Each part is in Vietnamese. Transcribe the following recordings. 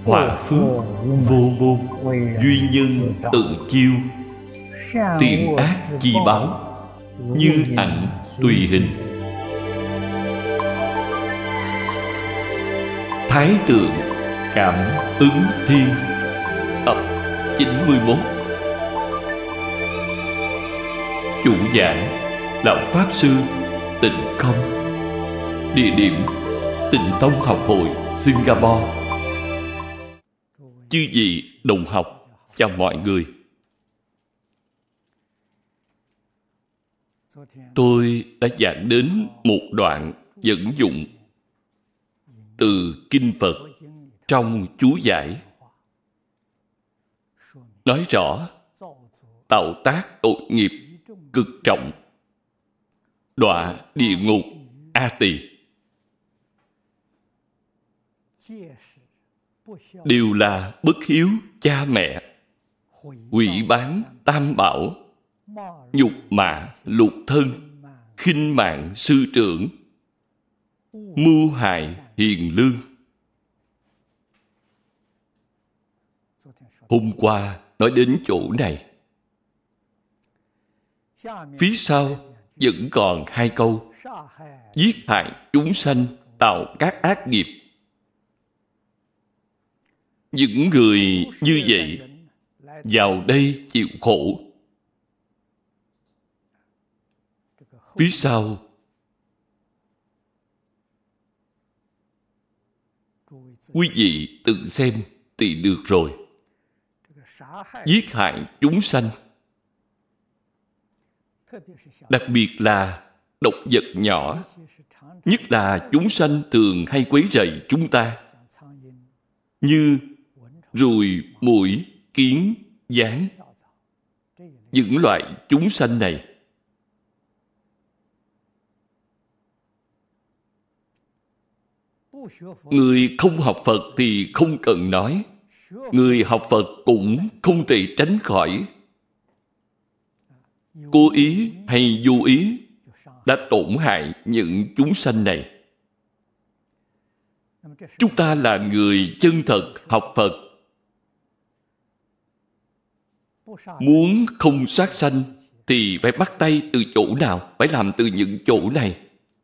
Hòa phước vô môn, duy nhân tự chiêu. Tiền ác chi báo, như ảnh tùy hình. Thái tượng cảm ứng thiên. Tập 91. Chủ giảng là Pháp Sư Tịnh Không. Địa điểm Tịnh Tông Học hội Singapore. Chư vị đồng học, chào mọi người. Tôi đã giảng đến một đoạn dẫn dụng từ Kinh Phật trong chú giải, nói rõ tạo tác tội nghiệp cực trọng, đọa địa ngục A Tỳ, đều là bất hiếu cha mẹ, hủy bán tam bảo, nhục mạ lục thân, khinh mạng sư trưởng, mưu hại hiền lương. Hôm qua nói đến chỗ này, phía sau vẫn còn hai câu: giết hại chúng sanh, tạo các ác nghiệp. Những người như vậy vào đây chịu khổ. Phía sau quý vị tự xem thì được rồi. Giết hại chúng sanh, đặc biệt là động vật nhỏ, nhất là chúng sanh thường hay quấy rầy chúng ta, như ruồi, muỗi, kiến, gián. Những loại chúng sanh này, người không học Phật thì không cần nói, người học Phật cũng không thể tránh khỏi. Cố ý hay vô ý đã tổn hại những chúng sanh này. Chúng ta là người chân thật học Phật, muốn không sát sanh thì phải bắt tay từ chỗ nào? Phải làm từ những chỗ này.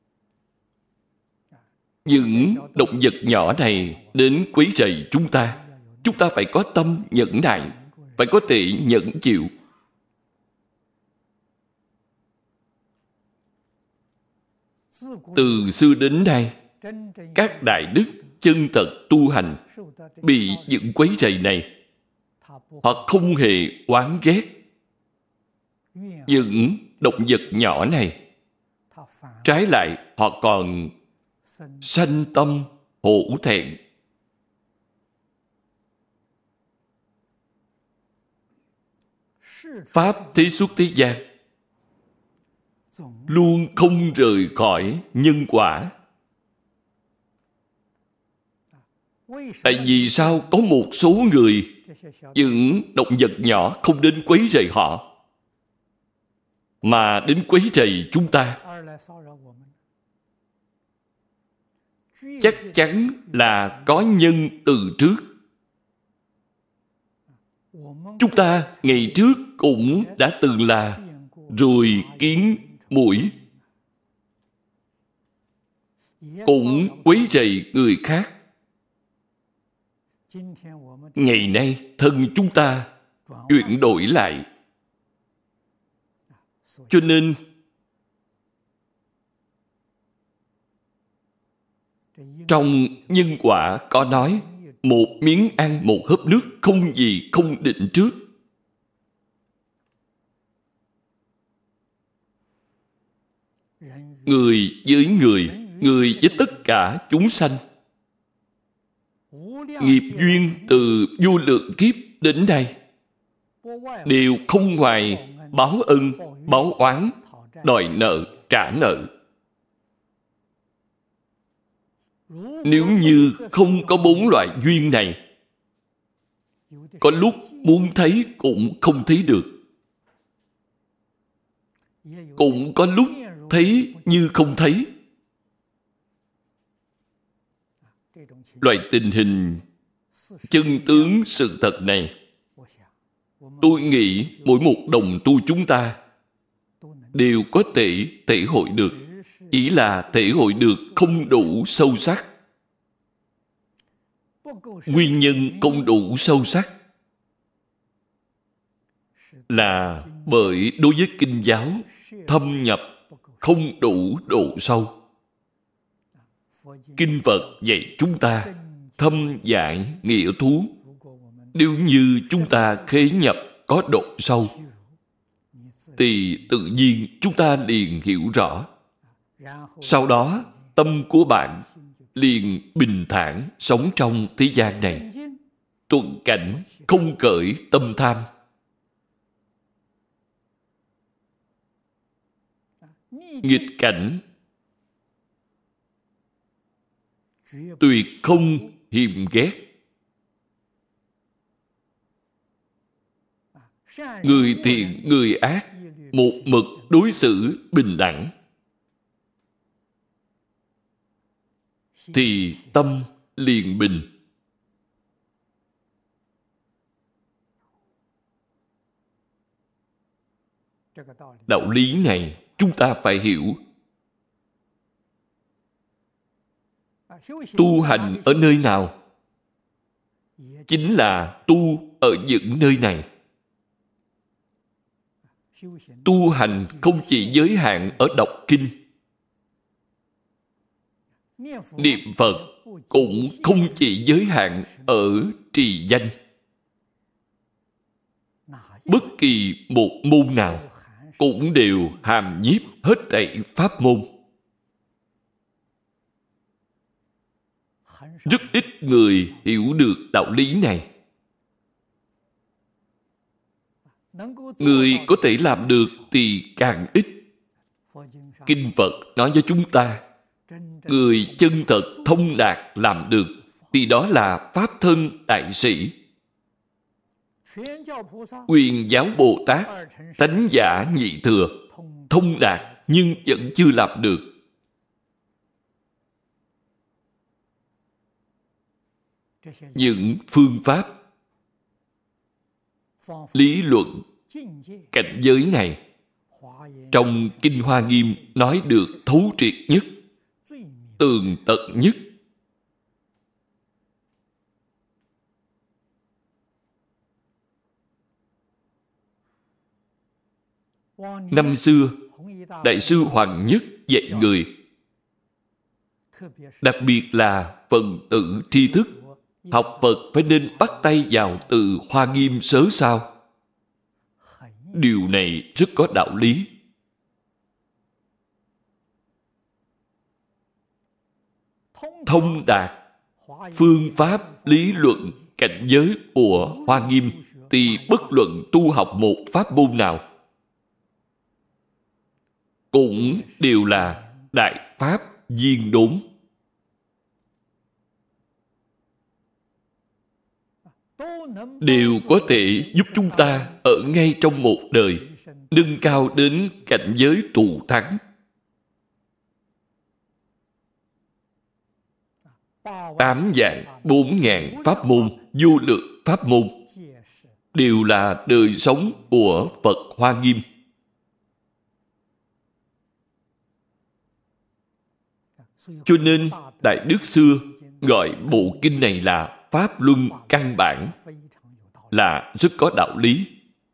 Những động vật nhỏ này đến quấy rầy chúng ta phải có tâm nhẫn nại, phải có thể nhẫn chịu. Từ xưa đến nay, các đại đức chân thật tu hành bị những quấy rầy này, họ không hề oán ghét những động vật nhỏ này. Trái lại, họ còn sanh tâm hổ thẹn. Pháp thế xuất thế gian luôn không rời khỏi nhân quả. Tại vì sao có một số người, những động vật nhỏ không đến quấy rầy họ, mà đến quấy rầy chúng ta? Chắc chắn là có nhân từ trước. Chúng ta ngày trước cũng đã từng là ruồi, kiến, muỗi, cũng quấy rầy người khác. Ngày nay thân chúng ta chuyển đổi lại. Cho nên trong nhân quả có nói, một miếng ăn, một hớp nước, không gì không định trước. Người với người, người với tất cả chúng sanh, nghiệp duyên từ vô lượng kiếp đến nay đều không ngoài báo ân, báo oán, đòi nợ, trả nợ. Nếu như không có bốn loại duyên này, có lúc muốn thấy cũng không thấy được, cũng có lúc thấy như không thấy. Loại tình hình chân tướng sự thật này, tôi nghĩ mỗi một đồng tu chúng ta đều có thể thể hội được, chỉ là thể hội được không đủ sâu sắc. Nguyên nhân không đủ sâu sắc là bởi đối với kinh giáo thâm nhập không đủ độ sâu. Kinh Phật dạy chúng ta thâm giải nghĩa thú. Nếu như chúng ta khế nhập có độ sâu, thì tự nhiên chúng ta liền hiểu rõ. Sau đó, tâm của bạn liền bình thản sống trong thế gian này, thuận cảnh không khởi tâm tham. Nghịch cảnh tuyệt không hiềm ghét. Người thiện người ác một mực đối xử bình đẳng, thì tâm liền bình. Đạo lý này chúng ta phải hiểu. Tu hành ở nơi nào? Chính là tu ở những nơi này. Tu hành không chỉ giới hạn ở đọc kinh. Niệm Phật cũng không chỉ giới hạn ở trì danh. Bất kỳ một môn nào cũng đều hàm nhiếp hết thảy pháp môn. Rất ít người hiểu được đạo lý này. Người có thể làm được thì càng ít. Kinh Phật nói với chúng ta, người chân thật thông đạt làm được thì đó là Pháp thân đại sĩ. Quyền giáo Bồ Tát, Tánh giả nhị thừa, thông đạt nhưng vẫn chưa làm được. Những phương pháp, lý luận, cảnh giới này trong Kinh Hoa Nghiêm nói được thấu triệt nhất, tường tận nhất. Năm xưa, Đại sư Hoàng Nhất dạy người, đặc biệt là phần tử tri thức, học Phật phải nên bắt tay vào từ Hoa Nghiêm sớ sao. Điều này rất có đạo lý. Thông đạt phương pháp, lý luận, cảnh giới của Hoa Nghiêm thì bất luận tu học một pháp môn nào cũng đều là đại pháp viên đốn. Đều có thể giúp chúng ta ở ngay trong một đời nâng cao đến cảnh giới thù thắng. 8 vạn 4 ngàn pháp môn, vô lượng pháp môn đều là đời sống của Phật Hoa Nghiêm. Cho nên Đại Đức xưa gọi bộ kinh này là Pháp Luân Căn Bản, là rất có đạo lý.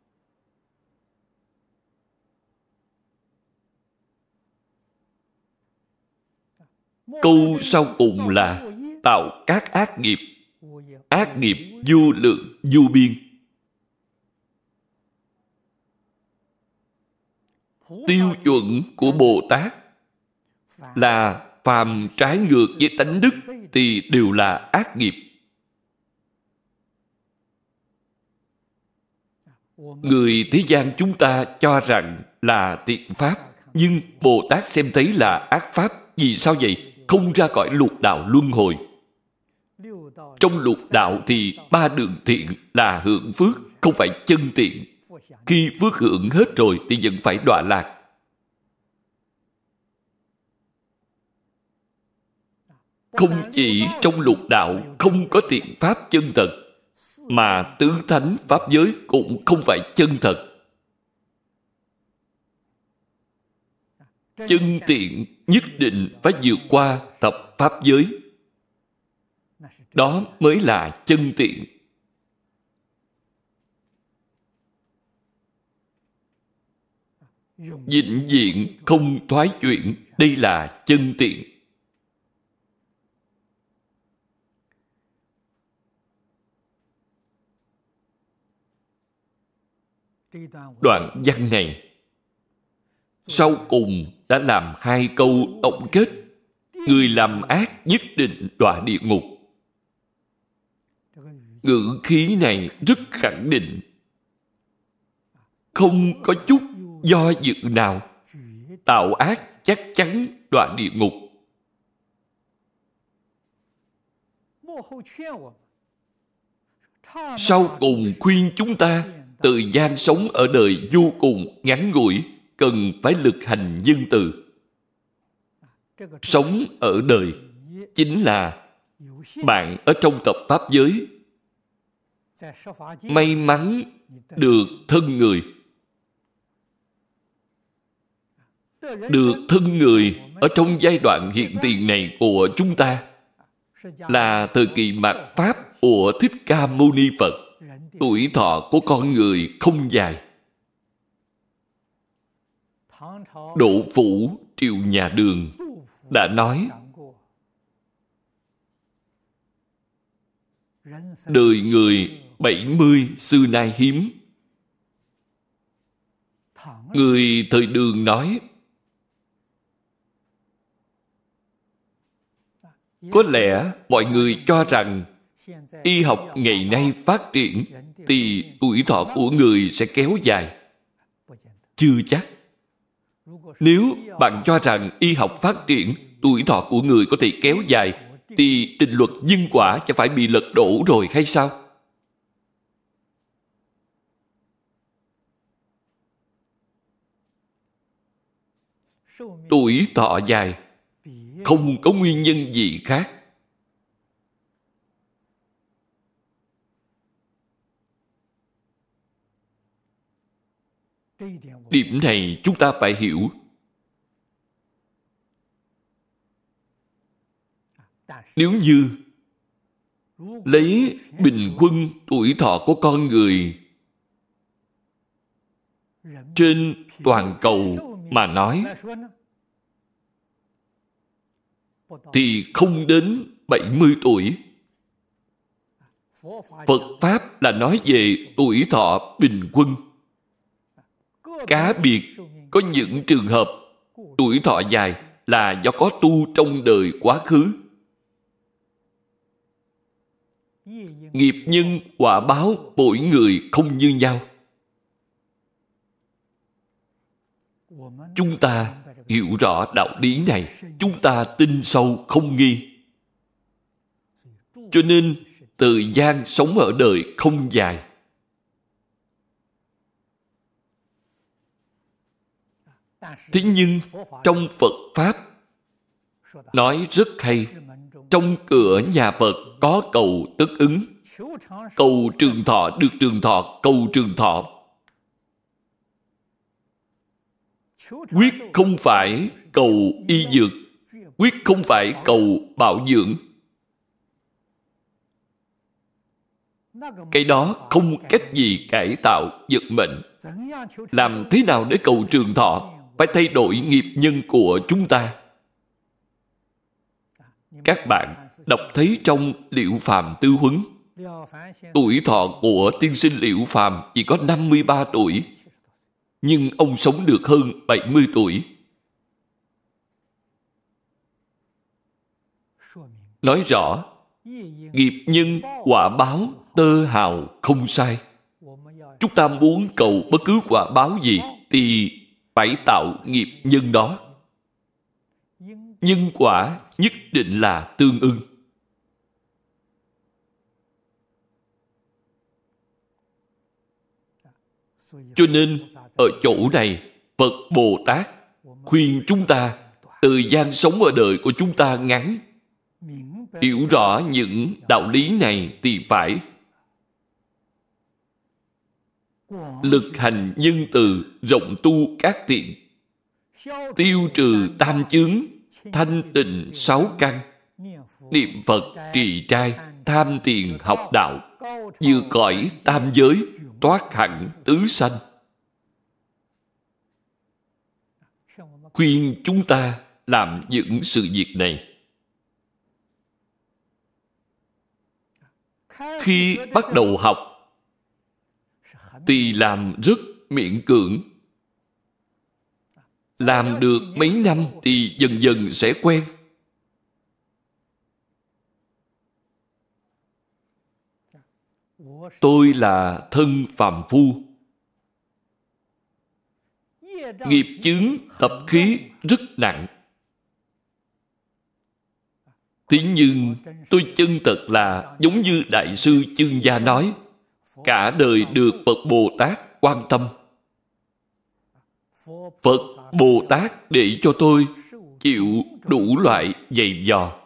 Câu sau cùng là tạo các ác nghiệp vô lượng vô biên. Tiêu chuẩn của Bồ Tát là phàm trái ngược với tánh đức thì đều là ác nghiệp. Người thế gian chúng ta cho rằng là thiện pháp, nhưng Bồ Tát xem thấy là ác pháp. Vì sao vậy? Không ra khỏi lục đạo luân hồi. Trong lục đạo thì 3 đường thiện là hưởng phước, không phải chân thiện. Khi phước hưởng hết rồi thì vẫn phải đọa lạc. Không chỉ trong lục đạo không có thiện pháp chân thật, mà tứ thánh pháp giới cũng không phải chân thật. Chân tiện nhất định phải vượt qua thập pháp giới. Đó mới là chân tiện. Vĩnh viễn không thoái chuyển. Đây là chân tiện. Đoạn văn này sau cùng đã làm hai câu tổng kết. Người làm ác nhất định đọa địa ngục. Ngữ khí này rất khẳng định, không có chút do dự nào. Tạo ác chắc chắn đọa địa ngục. Sau cùng khuyên chúng ta, thời gian sống ở đời vô cùng ngắn ngủi, cần phải lực hành nhân từ. Sống ở đời chính là bạn ở trong thập pháp giới may mắn được thân người. Được thân người ở trong giai đoạn hiện tiền này của chúng ta là thời kỳ mạt Pháp của Thích Ca Mâu Ni Phật. Tuổi thọ của con người không dài. Độ Phủ Triệu Nhà Đường đã nói, đời người 70 xưa nay hiếm. Người thời Đường nói, có lẽ mọi người cho rằng y học ngày nay phát triển thì tuổi thọ của người sẽ kéo dài. Chưa chắc. Nếu bạn cho rằng y học phát triển, tuổi thọ của người có thể kéo dài, thì định luật nhân quả chẳng phải bị lật đổ rồi hay sao? Tuổi thọ dài không có nguyên nhân gì khác. Điểm này chúng ta phải hiểu. Nếu như lấy bình quân tuổi thọ của con người trên toàn cầu mà nói, thì không đến 70 tuổi. Phật Pháp là nói về tuổi thọ bình quân. Cá biệt có những trường hợp tuổi thọ dài là do có tu trong đời quá khứ. Nghiệp nhân quả báo mỗi người không như nhau. Chúng ta hiểu rõ đạo lý này, chúng ta tin sâu không nghi. Cho nên thời gian sống ở đời không dài. Thế nhưng trong Phật Pháp nói rất hay. Trong cửa nhà Phật có cầu tất ứng. Cầu trường thọ được trường thọ, cầu trường thọ. Quyết không phải cầu y dược, quyết không phải cầu bảo dưỡng. Cái đó không cách gì cải tạo vận mệnh. Làm thế nào để cầu trường thọ? Phải thay đổi nghiệp nhân của chúng ta. Các bạn đọc thấy trong Liễu Phàm Tư Huấn, tuổi thọ của tiên sinh Liễu Phàm chỉ có 53 tuổi, nhưng ông sống được hơn 70 tuổi. Nói rõ, nghiệp nhân quả báo tơ hào không sai. Chúng ta muốn cầu bất cứ quả báo gì thì phải tạo nghiệp nhân đó. Nhân quả nhất định là tương ưng. Cho nên ở chỗ này Phật Bồ Tát khuyên chúng ta thời gian sống ở đời của chúng ta ngắn, hiểu rõ những đạo lý này thì phải lực hành nhân từ, rộng tu các thiện, tiêu trừ tam chướng, thanh tịnh sáu căn, niệm Phật trì trai, tham tiền học đạo, vượt cõi tam giới, thoát hẳn tứ sanh. Khuyên chúng ta làm những sự việc này. Khi bắt đầu học thì làm rất miễn cưỡng. Làm được mấy năm thì dần dần sẽ quen. Tôi là thân phàm phu. Nghiệp chướng tập khí rất nặng. Thế nhưng tôi chân thật là giống như Đại sư Chương Gia nói, cả đời được Phật Bồ Tát quan tâm. Phật Bồ Tát để cho tôi chịu đủ loại giày vò.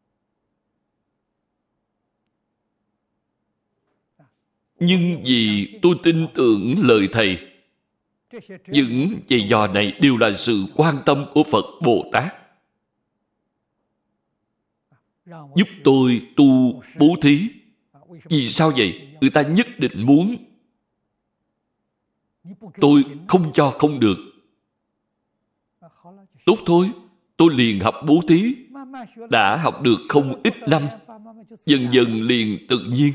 Nhưng vì tôi tin tưởng lời Thầy, những giày vò này đều là sự quan tâm của Phật Bồ Tát, giúp tôi tu bố thí. Vì sao vậy? Người ta nhất định muốn. Tôi không cho không được. Tốt thôi, tôi liền học bố thí. Đã học được không ít năm, dần dần liền tự nhiên.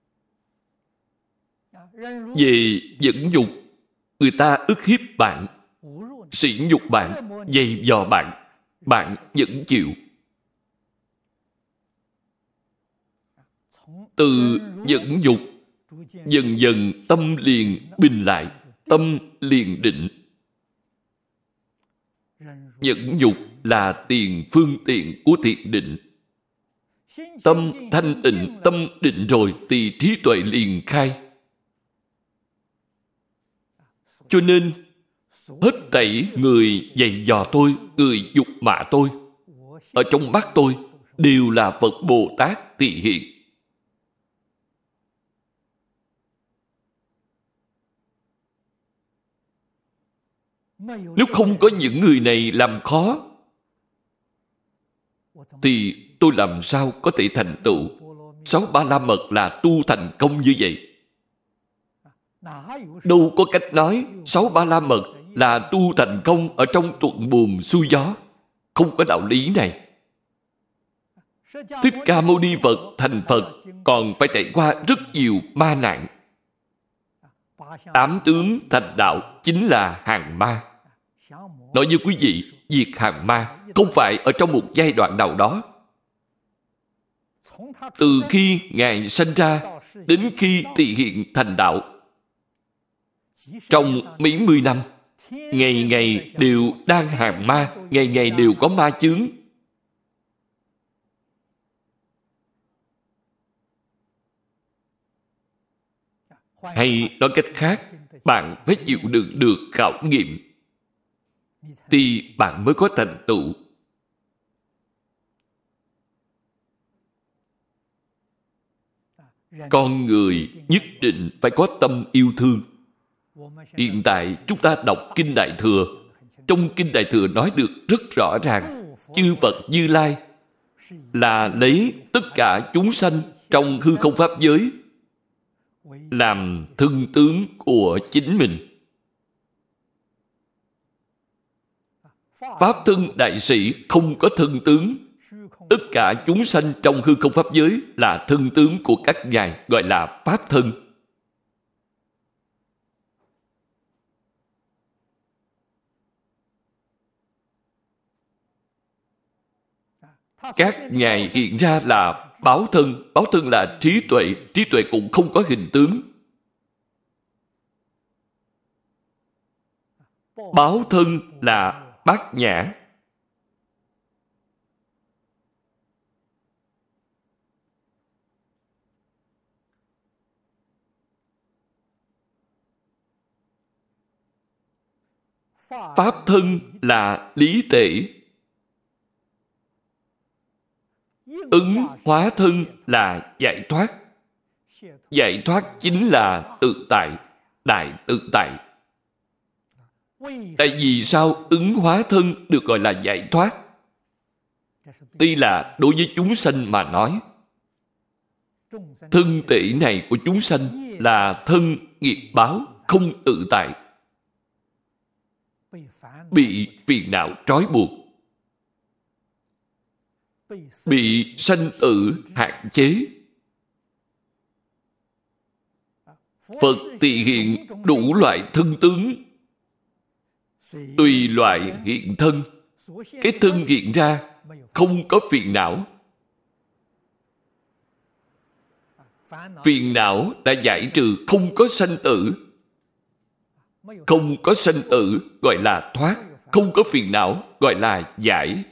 Về dẫn dục, người ta ức hiếp bạn, sỉ nhục bạn, giày vò bạn, bạn vẫn chịu. Từ dẫn dục, dần dần tâm liền bình lại, tâm liền định. Dẫn dục là tiền phương tiện của thiền định. Tâm thanh tịnh, tâm định rồi thì trí tuệ liền khai. Cho nên hết thảy người giày dò tôi, người dục mạ tôi, ở trong mắt tôi đều là Phật Bồ Tát thị hiện. Nếu không có những người này làm khó thì tôi làm sao có thể thành tựu 6 Ba La Mật là tu thành công như vậy? Đâu có cách nói 6 Ba La Mật là tu thành công ở trong thuận buồm xuôi gió. Không có đạo lý này. Thích Ca Mâu Ni Phật thành Phật còn phải trải qua rất nhiều ma nạn. 8 tướng thành đạo chính là hàng ma. Nói với quý vị, diệt hàng ma không phải ở trong một giai đoạn nào đó. Từ khi Ngài sanh ra đến khi thị hiện thành đạo, trong mấy mươi năm, ngày ngày đều đang hàng ma, ngày ngày đều có ma chướng. Hay nói cách khác, bạn phải chịu đựng được khảo nghiệm thì bạn mới có thành tựu. Con người nhất định phải có tâm yêu thương. Hiện tại chúng ta đọc Kinh Đại Thừa. Trong Kinh Đại Thừa nói được rất rõ ràng, chư Phật Như Lai là lấy tất cả chúng sanh trong hư không pháp giới làm thân tướng của chính mình. Pháp thân đại sĩ không có thân tướng. Tất cả chúng sanh trong hư không pháp giới là thân tướng của các ngài, gọi là Pháp thân. Các ngài hiện ra là báo thân. Báo thân là trí tuệ. Trí tuệ cũng không có hình tướng. Báo thân là bát nhã. Pháp thân là lý tể. Ứng hóa thân là giải thoát. Giải thoát chính là tự tại, đại tự tại. Tại vì sao ứng hóa thân được gọi là giải thoát? Đây là đối với chúng sanh mà nói. Thân thể này của chúng sanh là thân nghiệp báo, không tự tại, bị phiền não trói buộc, bị sanh tử hạn chế. Phật tỳ hiện đủ loại thân tướng, tùy loại hiện thân. Cái thân hiện ra không có phiền não. Phiền não đã giải trừ, không có sanh tử. Không có sanh tử gọi là thoát, không có phiền não gọi là giải.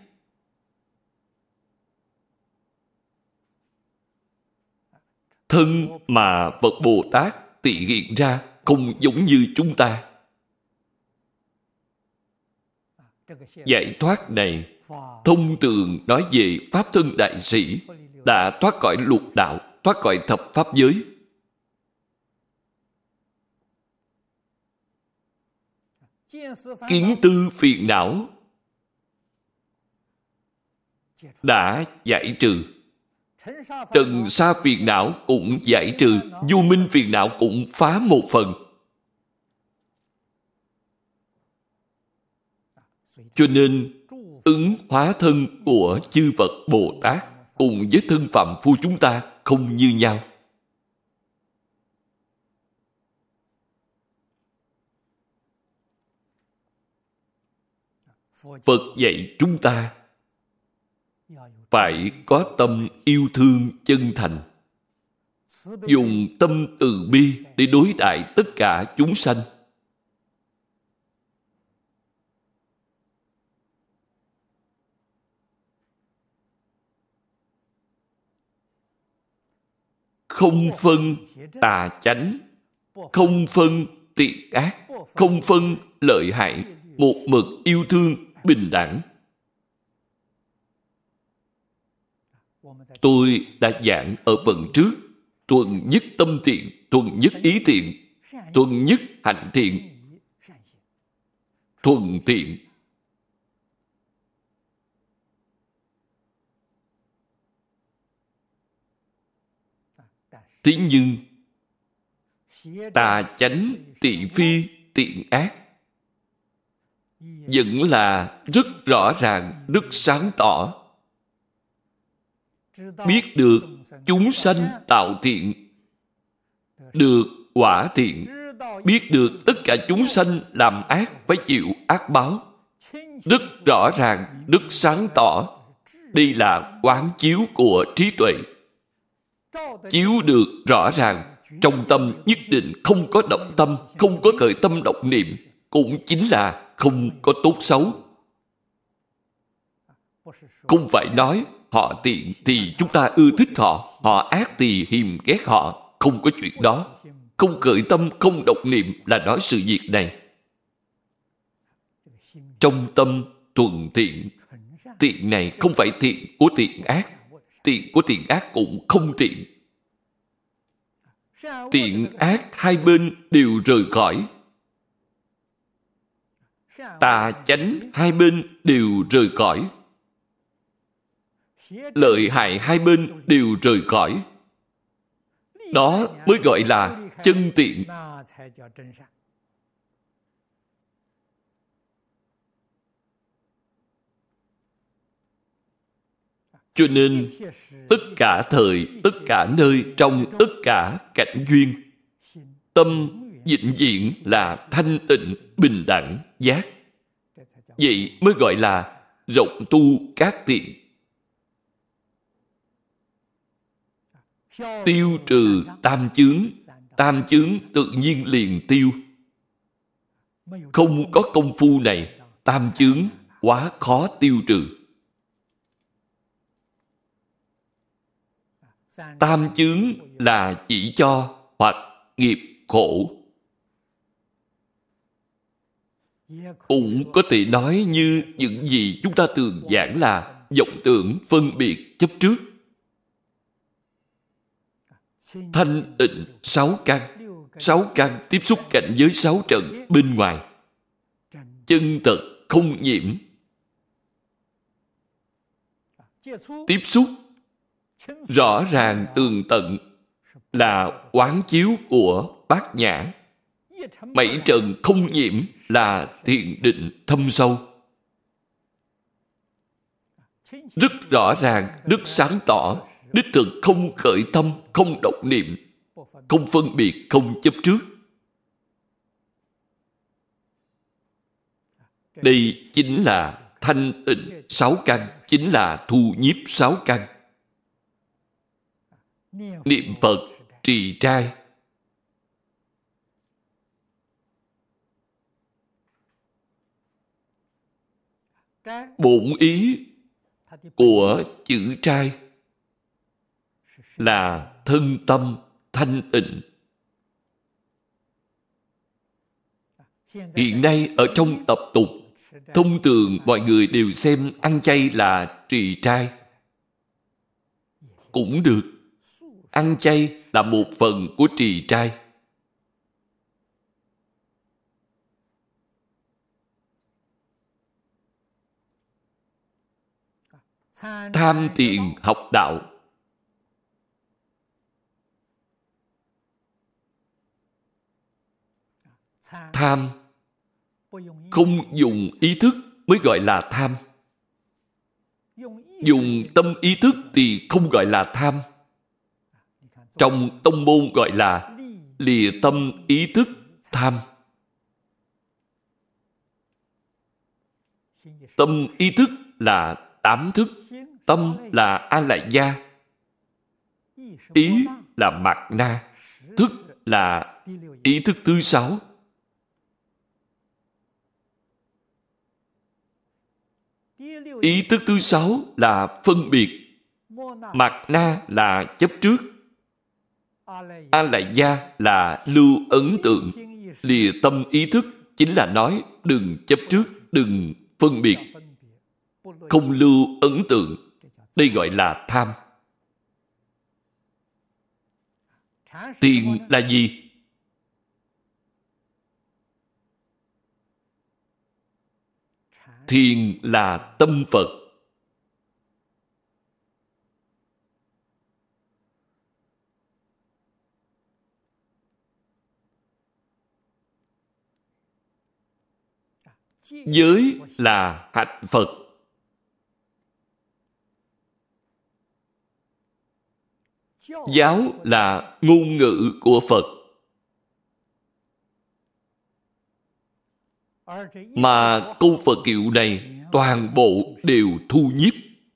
Thân mà Phật Bồ Tát tỳ hiện ra không giống như chúng ta. Giải thoát này thông thường nói về Pháp thân đại sĩ đã thoát khỏi lục đạo, thoát khỏi thập pháp giới. Kiến tư phiền não đã giải trừ. Trần sa phiền não cũng giải trừ. Vô minh phiền não cũng phá một phần. Cho nên ứng hóa thân của chư Phật Bồ Tát cùng với thân phạm phu chúng ta không như nhau. Phật dạy chúng ta phải có tâm yêu thương chân thành, dùng tâm từ bi để đối đãi tất cả chúng sanh. Không phân tà chánh, không phân thiện ác, không phân lợi hại, một mực yêu thương bình đẳng. Tôi đã giảng ở phần trước, thuần nhất tâm thiện, thuần nhất ý thiện, thuần nhất hạnh thiện, thuần thiện. Thế nhưng tà chánh, thị phi, thiện ác vẫn là rất rõ ràng, rất sáng tỏ. Biết được chúng sanh tạo thiện, được quả thiện. Biết được tất cả chúng sanh làm ác phải chịu ác báo. Rất rõ ràng, rất sáng tỏ. Đây là quán chiếu của trí tuệ. Chiếu được rõ ràng, trong tâm nhất định không có động tâm, không có khởi tâm động niệm, cũng chính là không có tốt xấu. Không phải nói họ thiện thì chúng ta ưa thích họ, họ ác thì hiềm ghét họ. Không có chuyện đó. Không khởi tâm, không động niệm là nói sự việc này. Trong tâm thuần thiện. Thiện này không phải thiện của thiện ác. Thiện của thiện ác cũng không thiện. Thiện ác hai bên đều rời khỏi. Tà chánh hai bên đều rời khỏi. Lợi hại hai bên đều rời khỏi. Đó mới gọi là chân thiện. Cho nên tất cả thời, tất cả nơi, trong tất cả cảnh duyên, tâm vĩnh viễn là thanh tịnh, bình đẳng, giác. Vậy mới gọi là rộng tu các thiện. Tiêu trừ tam chướng. Tam chướng tự nhiên liền tiêu. Không có công phu này, tam chướng quá khó tiêu trừ. Tam chướng là chỉ cho hoặc nghiệp khổ. Cũng có thể nói như những gì chúng ta thường giảng là vọng tưởng, phân biệt, chấp trước. thanh tịnh 6 căn. 6 căn tiếp xúc cảnh giới 6 trần bên ngoài, chân thật không nhiễm. Tiếp xúc rõ ràng tường tận là quán chiếu của Bát Nhã. 7 trần không nhiễm là thiền định thâm sâu. Rất rõ ràng, rất sáng tỏ, đích thực không khởi tâm, không động niệm, không phân biệt, không chấp trước. Đây chính là thanh tịnh 6 căn, chính là thu nhiếp 6 căn. Niệm Phật trì trai. Bổn ý của chữ trai là thân tâm thanh tịnh. Hiện nay ở trong tập tục, thông thường mọi người đều xem ăn chay là trì trai. Cũng được. Ăn chay là một phần của trì trai. Tham tiền học đạo. Tham không dùng ý thức mới gọi là tham. Dùng tâm ý thức thì không gọi là tham. Trong tông môn gọi là lìa tâm ý thức tham. Tâm ý thức là 8 thức. Tâm là A Lại Gia. Ý là Mạt Na. Thức là ý thức thứ 6. Ý thức thứ 6 là phân biệt. Mạt Na là chấp trước. A Lại Gia là lưu ấn tượng. Lìa tâm ý thức chính là nói đừng chấp trước, đừng phân biệt, không lưu ấn tượng. Đây gọi là tham. Thiền là gì? Thiền là tâm Phật. Giới là hạnh Phật. Giáo là ngôn ngữ của Phật. Mà câu Phật hiệu này toàn bộ đều thu nhiếp.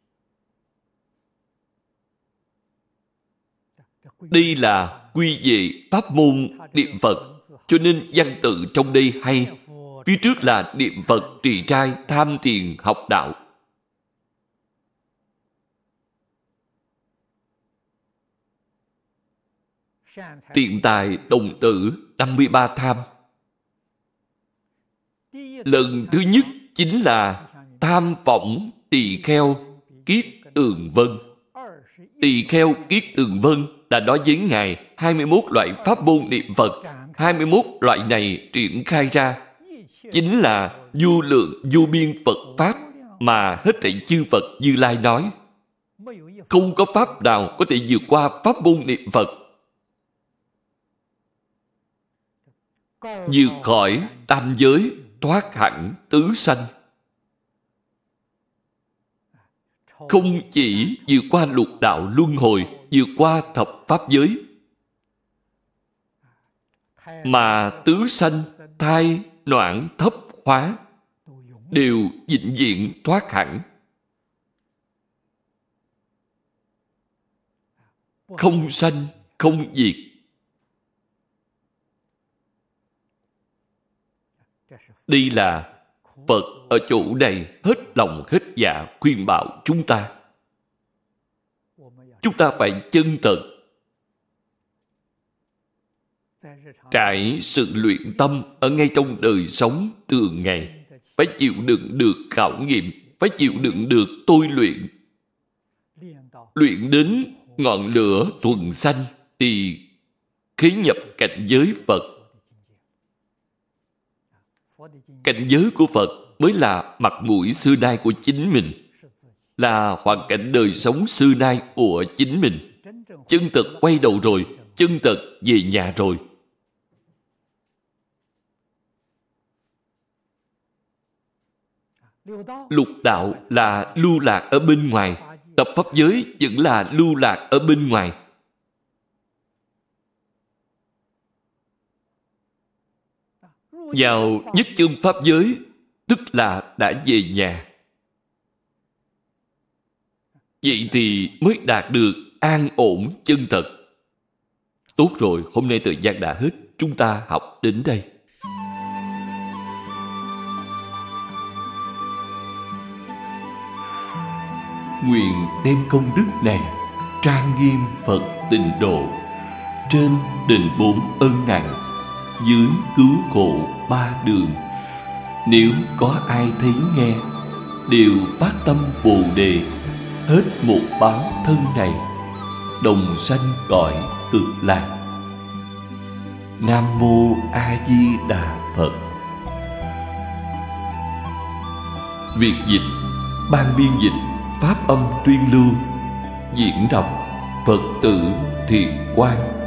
Đây là quy về pháp môn niệm Phật. Cho nên văn tự trong đây hay. Phía trước là niệm Phật trì trai tham thiền học đạo. Tiện tài đồng tử 53 tham. Lần thứ nhất chính là tham võng tỳ kheo kiết tường vân. Tỳ kheo kiết tường vân là nói với Ngài 21 loại pháp môn niệm Phật. 21 loại này triển khai ra chính là vô lượng vô biên Phật Pháp mà hết thảy chư Phật Như Lai nói. Không có pháp nào có thể vượt qua pháp môn niệm Phật. Vượt khỏi tam giới, thoát hẳn tứ sanh. Không chỉ vượt qua lục đạo luân hồi, vượt qua thập pháp giới, mà tứ sanh, thai, noãn, thấp, hóa đều vĩnh viễn thoát hẳn. Không sanh, không diệt. Đây là Phật ở chỗ này hết lòng hết dạ khuyên bảo chúng ta. Chúng ta phải chân thật trải sự luyện tâm ở ngay trong đời sống thường ngày. Phải chịu đựng được khảo nghiệm, phải chịu đựng được tôi luyện. Luyện đến ngọn lửa thuần xanh thì khế nhập cảnh giới Phật. Cảnh giới của Phật mới là mặt mũi xưa nay của chính mình, là hoàn cảnh đời sống xưa nay của chính mình. Chân thật quay đầu rồi, chân thật về nhà rồi. Lục đạo là lưu lạc ở bên ngoài, tập pháp giới vẫn là lưu lạc ở bên ngoài. Vào nhất chân pháp giới, tức là đã về nhà. Vậy thì mới đạt được an ổn chân thật. Tốt rồi, hôm nay thời gian đã hết, chúng ta học đến đây. Nguyện đem công đức này trang nghiêm Phật Tịnh Độ, trên đền 4 ân nặng, dưới cứu khổ 3 đường. Nếu có ai thấy nghe, đều phát tâm Bồ Đề, hết một báo thân này, đồng sanh cõi Cực Lạc. Nam Mô A Di Đà Phật. Việc dịch, ban biên dịch Pháp Âm Tuyên Lưu, diễn đọc Phật tử Thiện Quang.